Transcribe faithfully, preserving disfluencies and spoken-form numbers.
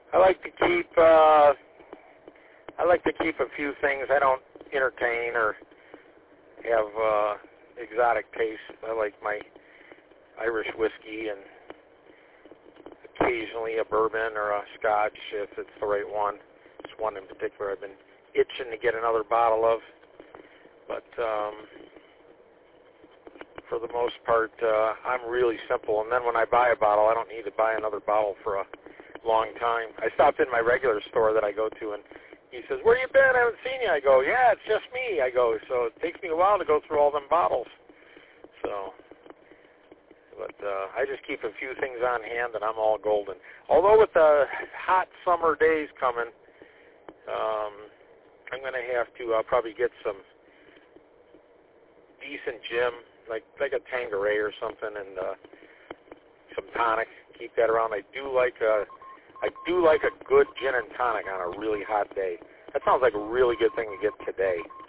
I like to keep uh, I like to keep a few things. I don't entertain or have uh, exotic tastes. I like my Irish whiskey and occasionally a bourbon or a scotch if it's the right one. It's one in particular I've been itching to get another bottle of. But um, for the most part, uh, I'm really simple. And then when I buy a bottle, I don't need to buy another bottle for a long time. I stopped in my regular store that I go to, and he says, "Where you been? I haven't seen you." I go, "Yeah, it's just me." I go, so it takes me a while to go through all them bottles. So, but uh, I just keep a few things on hand, and I'm all golden. Although with the hot summer days coming, um, I'm going to have to uh, probably get some decent gin, like like a Tanqueray or something, and uh, some tonic. Keep that around. I do like a, I do like a good gin and tonic on a really hot day. That sounds like a really good thing to get today.